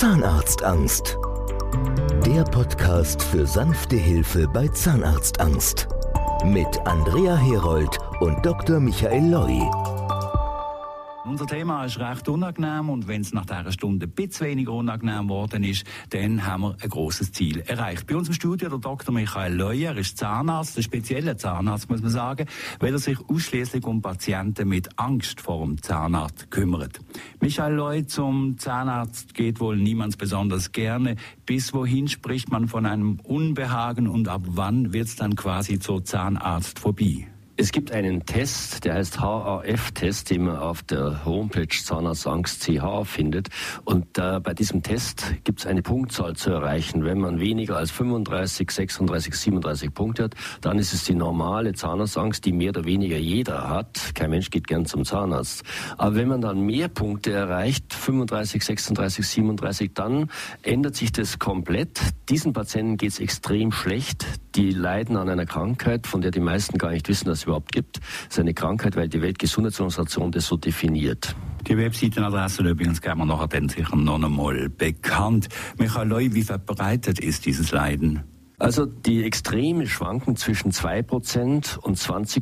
Zahnarztangst. Der Podcast für sanfte Hilfe bei Zahnarztangst. Mit Andrea Herold und Dr. Michael Loi. Unser Thema ist recht unangenehm und wenn es nach dieser Stunde ein bisschen weniger unangenehm geworden ist, dann haben wir ein grosses Ziel erreicht. Bei uns im Studio der Dr. Michael Loi, er ist Zahnarzt, ein spezieller Zahnarzt, muss man sagen, weil er sich ausschließlich um Patienten mit Angst vor dem Zahnarzt kümmert. Michael Loi, zum Zahnarzt geht wohl niemand besonders gerne. Bis wohin spricht man von einem Unbehagen und ab wann wird es dann quasi zur Zahnarztphobie? Es gibt einen Test, der heißt HAF-Test, den man auf der Homepage Zahnarztangst.ch findet. Und bei diesem Test gibt es eine Punktzahl zu erreichen. Wenn man weniger als 35, 36, 37 Punkte hat, dann ist es die normale Zahnarztangst, die mehr oder weniger jeder hat. Kein Mensch geht gern zum Zahnarzt. Aber wenn man dann mehr Punkte erreicht, 35, 36, 37, dann ändert sich das komplett. Diesen Patienten geht es extrem schlecht. Die leiden an einer Krankheit, von der die meisten gar nicht wissen, dass es überhaupt gibt. Das ist eine Krankheit, weil die Weltgesundheitsorganisation das so definiert. Die Webseitenadresse übrigens geben wir nachher dann sicher noch einmal bekannt. Michael Loi, wie verbreitet ist dieses Leiden? Also die Extreme schwanken zwischen 2% und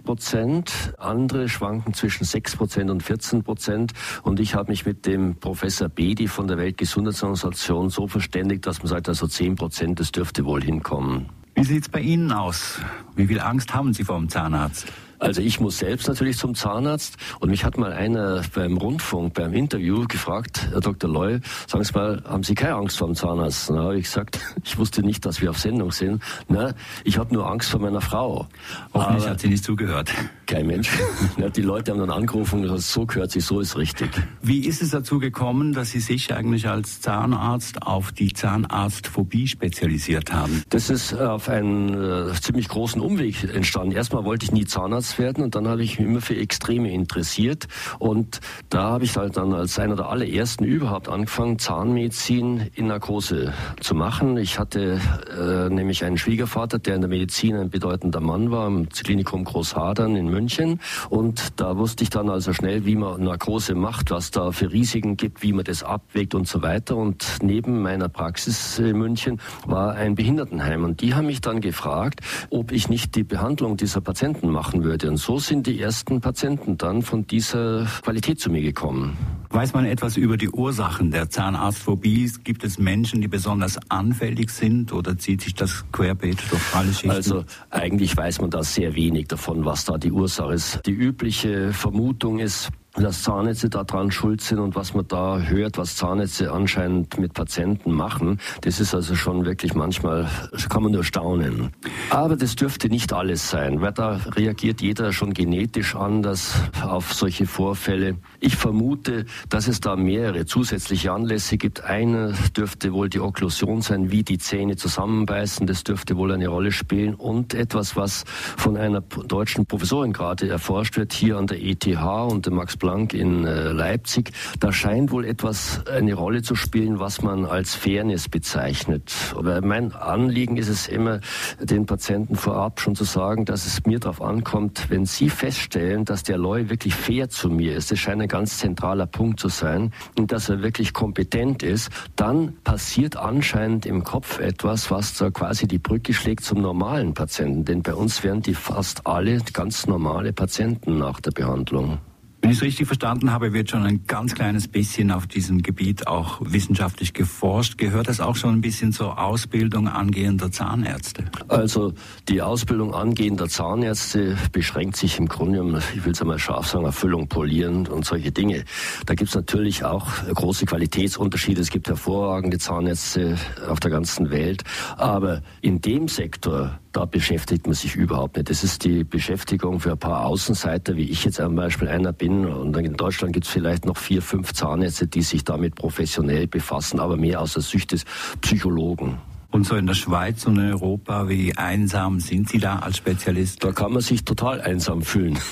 20%, andere schwanken zwischen 6% und 14%. Und ich habe mich mit dem Professor Bedi von der Weltgesundheitsorganisation so verständigt, dass man sagt, also 10%, das dürfte wohl hinkommen. Wie sieht es bei Ihnen aus? Wie viel Angst haben Sie vor dem Zahnarzt? Also ich muss selbst natürlich zum Zahnarzt und mich hat mal einer beim Rundfunk, beim Interview gefragt, Herr Dr. Loi, sagen Sie mal, haben Sie keine Angst vor dem Zahnarzt? Dann habe ich gesagt, ich wusste nicht, dass wir auf Sendung sind. Na, ich habe nur Angst vor meiner Frau. Hoffentlich hat sie nicht zugehört. Kein Mensch. Die Leute haben dann angerufen und gesagt, so gehört sich, so ist richtig. Wie ist es dazu gekommen, dass Sie sich eigentlich als Zahnarzt auf die Zahnarztphobie spezialisiert haben? Das ist auf einen ziemlich großen Umweg entstanden. Erstmal wollte ich nie Zahnarzt werden und dann habe ich mich immer für Extreme interessiert und da habe ich halt dann als einer der allerersten überhaupt angefangen, Zahnmedizin in Narkose zu machen. Ich hatte nämlich einen Schwiegervater, der in der Medizin ein bedeutender Mann war, im Klinikum Großhadern in München und da wusste ich dann also schnell, wie man Narkose macht, was da für Risiken gibt, wie man das abwägt und so weiter und neben meiner Praxis in München war ein Behindertenheim und die haben mich dann gefragt, ob ich nicht die Behandlung dieser Patienten machen würde. Und so sind die ersten Patienten dann von dieser Qualität zu mir gekommen. Weiß man etwas über die Ursachen der Zahnarztphobie? Gibt es Menschen, die besonders anfällig sind oder zieht sich das querbeet durch alle Schichten? Also eigentlich weiß man da sehr wenig davon, was da die Ursache ist. Die übliche Vermutung ist, dass Zahnärzte daran schuld sind und was man da hört, was Zahnärzte anscheinend mit Patienten machen, das ist also schon wirklich manchmal, kann man nur staunen. Aber das dürfte nicht alles sein, weil da reagiert jeder schon genetisch anders auf solche Vorfälle. Ich vermute, dass es da mehrere zusätzliche Anlässe gibt. Einer dürfte wohl die Okklusion sein, wie die Zähne zusammenbeißen, das dürfte wohl eine Rolle spielen und etwas, was von einer deutschen Professorin gerade erforscht wird, hier an der ETH und dem Max Planck in Leipzig. Da scheint wohl etwas eine Rolle zu spielen, was man als Fairness bezeichnet. Aber mein Anliegen ist es immer, den Patienten vorab schon zu sagen, dass es mir darauf ankommt, wenn sie feststellen, dass der Loi wirklich fair zu mir ist, das scheint ein ganz zentraler Punkt zu sein, und dass er wirklich kompetent ist, dann passiert anscheinend im Kopf etwas, was da quasi die Brücke schlägt zum normalen Patienten. Denn bei uns wären die fast alle ganz normale Patienten nach der Behandlung. Wenn ich es richtig verstanden habe, wird schon ein ganz kleines bisschen auf diesem Gebiet auch wissenschaftlich geforscht. Gehört das auch schon ein bisschen zur Ausbildung angehender Zahnärzte? Also die Ausbildung angehender Zahnärzte beschränkt sich im Grunde um, ich will es einmal scharf sagen, Erfüllung, Polieren und solche Dinge. Da gibt es natürlich auch große Qualitätsunterschiede. Es gibt hervorragende Zahnärzte auf der ganzen Welt. Aber in dem Sektor, da beschäftigt man sich überhaupt nicht. Das ist die Beschäftigung für ein paar Außenseiter, wie ich jetzt zum Beispiel einer bin. Und in Deutschland gibt es vielleicht noch 4, 5 Zahnärzte, die sich damit professionell befassen, aber mehr aus der Sicht des Psychologen. Und so in der Schweiz und in Europa, wie einsam sind Sie da als Spezialist? Da kann man sich total einsam fühlen.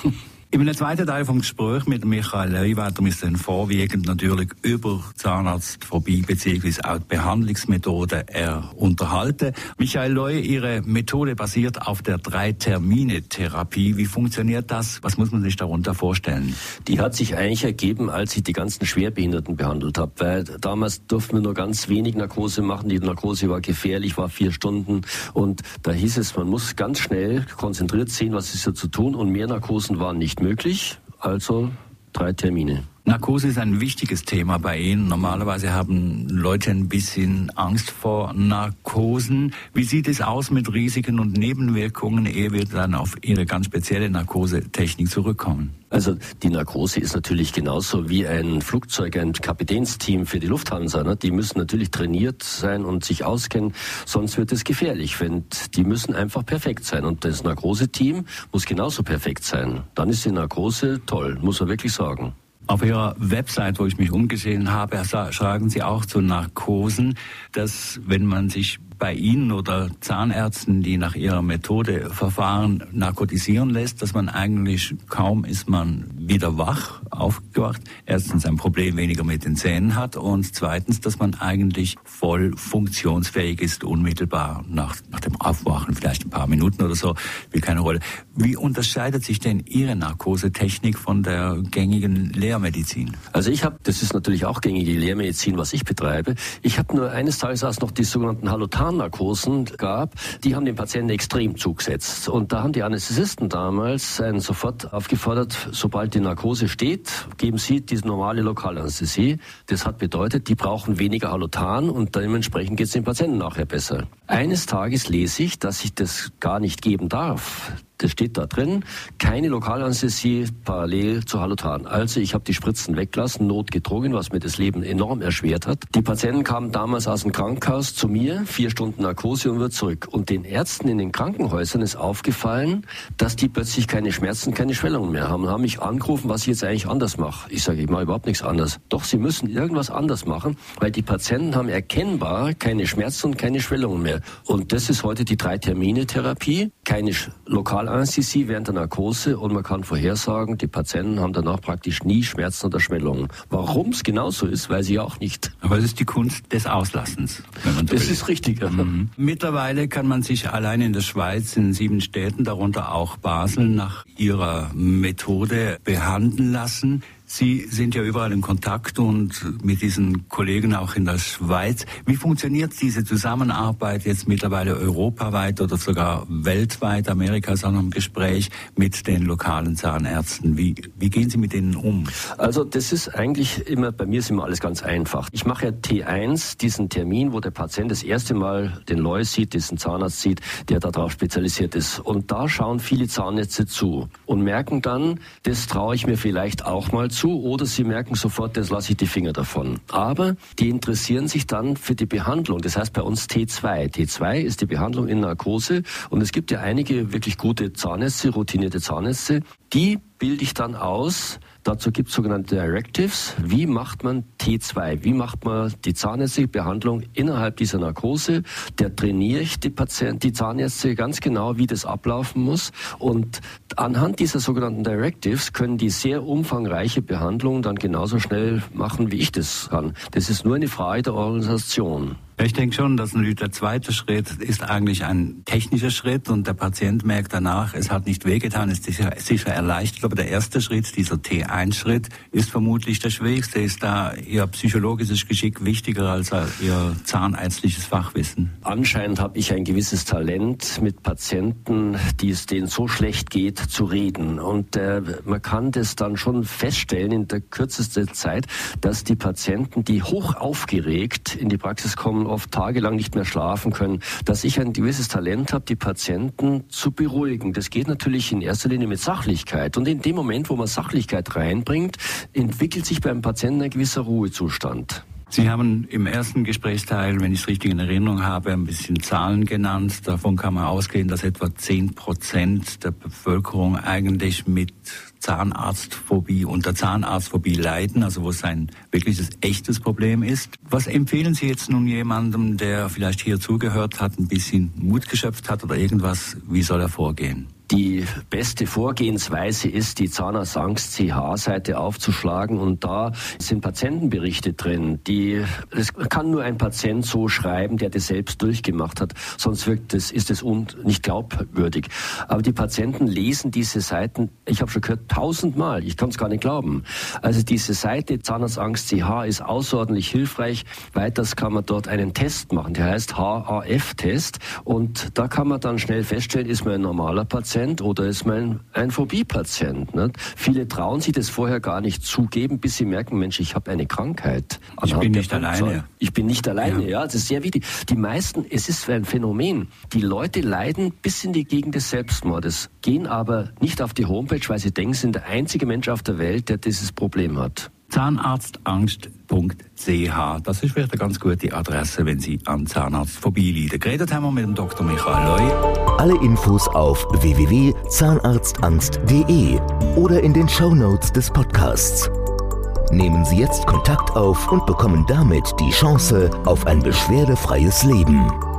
In einem zweiten Teil vom Gespräch mit Michael Leuwetter müssen wir dann vorwiegend natürlich über Zahnarztphobie bzw. auch die Behandlungsmethoden unterhalten. Michael Leu, Ihre Methode basiert auf der 3-Termine-Therapie. Wie funktioniert das? Was muss man sich darunter vorstellen? Die hat sich eigentlich ergeben, als ich die ganzen Schwerbehinderten behandelt habe. Weil damals durften wir nur ganz wenig Narkose machen. Die Narkose war gefährlich, war 4 Stunden. Und da hieß es, man muss ganz schnell konzentriert sehen, was ist da zu tun. Und mehr Narkosen waren nicht möglich. Also 3 Termine. Narkose ist ein wichtiges Thema bei Ihnen. Normalerweise haben Leute ein bisschen Angst vor Narkosen. Wie sieht es aus mit Risiken und Nebenwirkungen, ehe wir dann auf Ihre ganz spezielle Narkosetechnik zurückkommen? Also die Narkose ist natürlich genauso wie ein Flugzeug, ein Kapitänsteam für die Lufthansa. Ne? Die müssen natürlich trainiert sein und sich auskennen, sonst wird es gefährlich. Die müssen einfach perfekt sein. Und das Narkose-Team muss genauso perfekt sein. Dann ist die Narkose toll, muss man wirklich sagen. Auf Ihrer Website, wo ich mich umgesehen habe, schreiben Sie auch zu Narkosen, dass wenn man sich bei Ihnen oder Zahnärzten, die nach Ihrer Methode verfahren, narkotisieren lässt, dass man eigentlich kaum ist man wieder wach, aufgewacht. Erstens ein Problem weniger mit den Zähnen hat und zweitens, dass man eigentlich voll funktionsfähig ist, unmittelbar nach dem Aufwachen, vielleicht ein paar Minuten oder so, spielt keine Rolle. Wie unterscheidet sich denn Ihre Narkosetechnik von der gängigen Lehrmedizin? Also das ist natürlich auch gängige Lehrmedizin, was ich betreibe. Ich habe nur eines Tages, als noch die sogenannten Narkosen gab, die haben den Patienten extrem zugesetzt. Und da haben die Anästhesisten damals einen sofort aufgefordert, sobald die Narkose steht, geben sie diese normale Lokalanästhesie. Das hat bedeutet, die brauchen weniger Halotan und dementsprechend geht es den Patienten nachher besser. Eines Tages lese ich, dass ich das gar nicht geben darf. Das steht da drin, keine Lokalanästhesie parallel zu Halotan. Also ich habe die Spritzen weggelassen, notgedrungen, was mir das Leben enorm erschwert hat. Die Patienten kamen damals aus dem Krankenhaus zu mir, 4 Stunden Narkose und wieder zurück. Und den Ärzten in den Krankenhäusern ist aufgefallen, dass die plötzlich keine Schmerzen, keine Schwellungen mehr haben. Und haben mich angerufen, was ich jetzt eigentlich anders mache. Ich sage, ich mache überhaupt nichts anders. Doch, sie müssen irgendwas anders machen, weil die Patienten haben erkennbar keine Schmerzen und keine Schwellungen mehr. Und das ist heute die 3-Termine-Therapie. Keine Lokalanästhesie während der Narkose und man kann vorhersagen, die Patienten haben danach praktisch nie Schmerzen oder Schwellungen. Warum es genauso ist, weiß ich auch nicht. Aber es ist die Kunst des Auslassens. Wenn man so das will. Ist richtig. Ja. Mhm. Mittlerweile kann man sich allein in der Schweiz in 7 Städten, darunter auch Basel, nach ihrer Methode behandeln lassen. Sie sind ja überall in Kontakt und mit diesen Kollegen auch in der Schweiz. Wie funktioniert diese Zusammenarbeit jetzt mittlerweile europaweit oder sogar weltweit? Amerika ist auch noch im Gespräch mit den lokalen Zahnärzten. Wie gehen Sie mit denen um? Also das ist eigentlich bei mir ist immer alles ganz einfach. Ich mache ja T1, diesen Termin, wo der Patient das erste Mal den Leu sieht, diesen Zahnarzt sieht, der darauf spezialisiert ist. Und da schauen viele Zahnärzte zu und merken dann, das traue ich mir vielleicht auch mal zu, oder sie merken sofort, das lasse ich die Finger davon. Aber die interessieren sich dann für die Behandlung. Das heißt bei uns T2. T2 ist die Behandlung in Narkose und es gibt ja einige wirklich gute Zahnärzte, routinierte Zahnärzte, die bilde ich dann aus. Dazu gibt es sogenannte Directives. Wie macht man T2? Wie macht man die zahnärztliche Behandlung innerhalb dieser Narkose? Da trainiere ich die Zahnärzte ganz genau, wie das ablaufen muss. Und anhand dieser sogenannten Directives können die sehr umfangreiche Behandlung dann genauso schnell machen, wie ich das kann. Das ist nur eine Frage der Organisation. Ich denke schon, dass natürlich der zweite Schritt ist eigentlich ein technischer Schritt und der Patient merkt danach, es hat nicht wehgetan, es ist sicher erleichtert. Aber der erste Schritt, dieser T1-Schritt, ist vermutlich der schwierigste. Ist da Ihr psychologisches Geschick wichtiger als Ihr zahnärztliches Fachwissen? Anscheinend habe ich ein gewisses Talent, mit Patienten, es denen so schlecht geht, zu reden. Und man kann das dann schon feststellen in der kürzesten Zeit, dass die Patienten, die hoch aufgeregt in die Praxis kommen, oft tagelang nicht mehr schlafen können, dass ich ein gewisses Talent habe, die Patienten zu beruhigen. Das geht natürlich in erster Linie mit Sachlichkeit. Und in dem Moment, wo man Sachlichkeit reinbringt, entwickelt sich beim Patienten ein gewisser Ruhezustand. Sie haben im ersten Gesprächsteil, wenn ich es richtig in Erinnerung habe, ein bisschen Zahlen genannt. Davon kann man ausgehen, dass etwa 10% der Bevölkerung eigentlich mit Zahnarztphobie, unter Zahnarztphobie leiden, also wo es ein wirkliches, echtes Problem ist. Was empfehlen Sie jetzt nun jemandem, der vielleicht hier zugehört hat, ein bisschen Mut geschöpft hat oder irgendwas, wie soll er vorgehen? Die beste Vorgehensweise ist, die Zahnarztangst CH-Seite aufzuschlagen, und da sind Patientenberichte drin. Das kann nur ein Patient so schreiben, der das selbst durchgemacht hat, sonst ist es nicht glaubwürdig. Aber die Patienten lesen diese Seiten, ich habe schon gehört, 1000-mal, ich kann es gar nicht glauben. Also diese Seite Zahnarztangst CH ist außerordentlich hilfreich. Weiters kann man dort einen Test machen, der heißt HAF-Test, und da kann man dann schnell feststellen, ist man ein normaler Patient oder ist man ein Phobie-Patient. Nicht? Viele trauen sich das vorher gar nicht zugeben, bis sie merken, Mensch, ich habe eine Krankheit. Ich bin nicht alleine. Ich bin nicht alleine, ja, das ist sehr wichtig. Die meisten, es ist ein Phänomen, die Leute leiden bis in die Gegend des Selbstmordes, gehen aber nicht auf die Homepage, weil sie denken, sie sind der einzige Mensch auf der Welt, der dieses Problem hat. Zahnarztangst.ch, das ist vielleicht eine ganz gute Adresse, wenn Sie an Zahnarztphobie leiden. Geredet haben wir mit dem Dr. Michael Leu. Alle Infos auf www.zahnarztangst.de oder in den Shownotes des Podcasts. Nehmen Sie jetzt Kontakt auf und bekommen damit die Chance auf ein beschwerdefreies Leben.